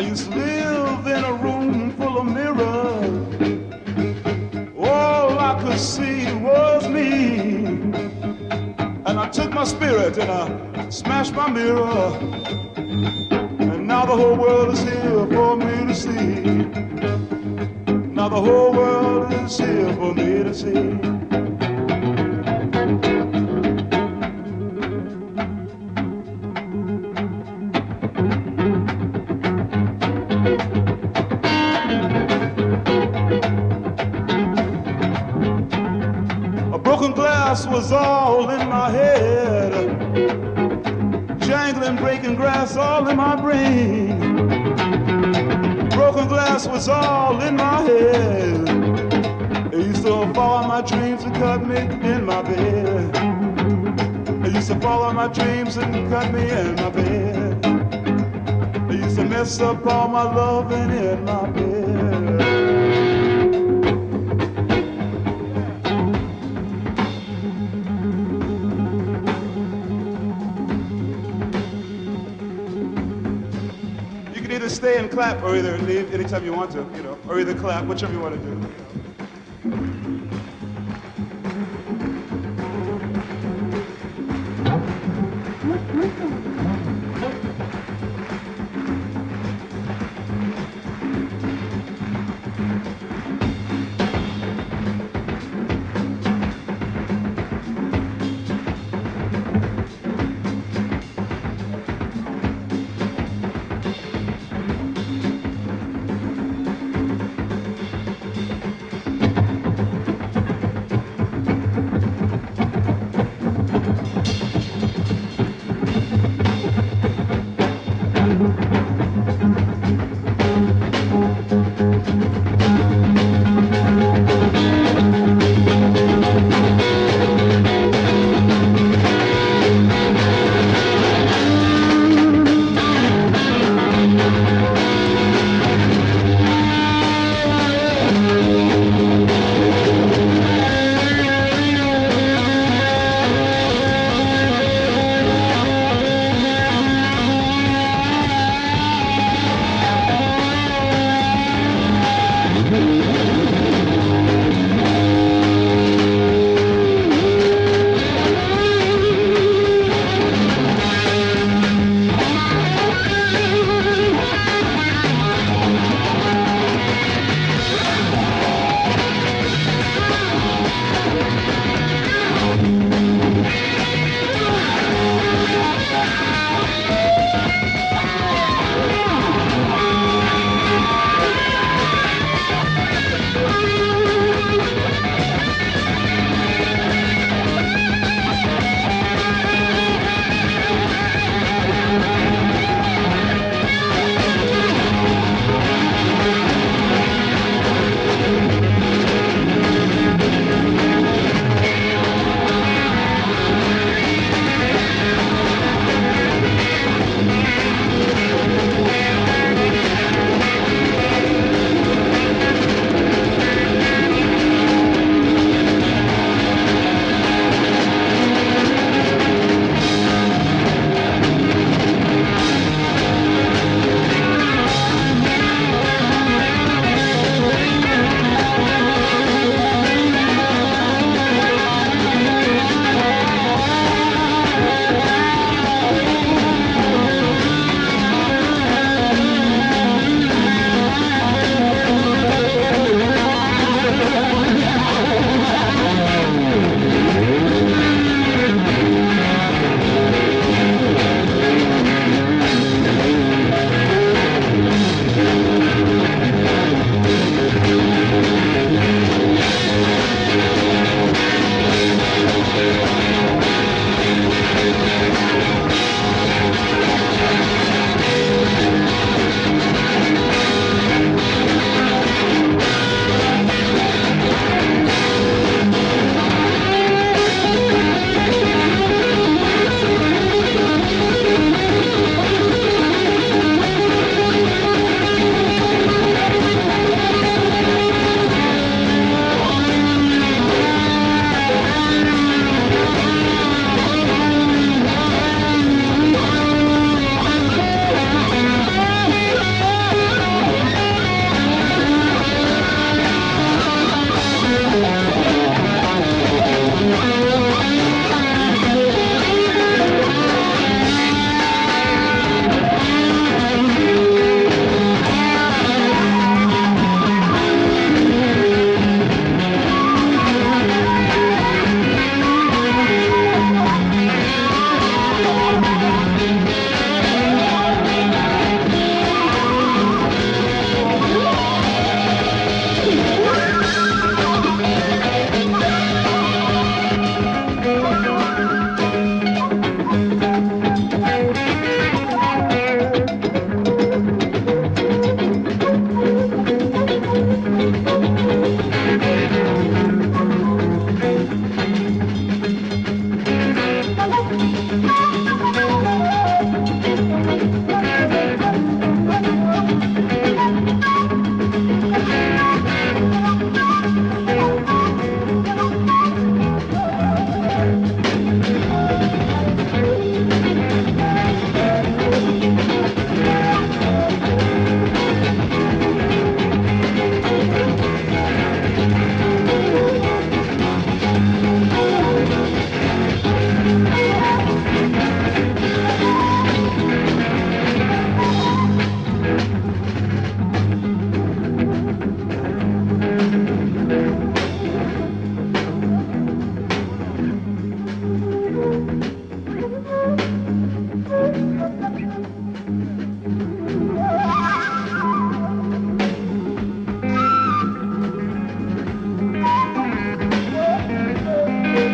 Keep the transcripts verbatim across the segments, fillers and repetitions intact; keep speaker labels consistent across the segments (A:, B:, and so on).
A: used to live in a room full of mirrors. All I could see was me. And I took my spirit and I smashed my mirror. And now the whole world is here for me to see. Now the whole world is here for me to see. Was all in my head, jangling, breaking glass all in my brain. Broken glass was all in my head. It used to follow my dreams and cut me in my bed. It used to follow my dreams and cut me in my bed. It used to mess up all my loving in my bed. Stay and clap, or either leave anytime you want to, you know, or either clap, whichever you want to do. You know.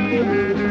A: head.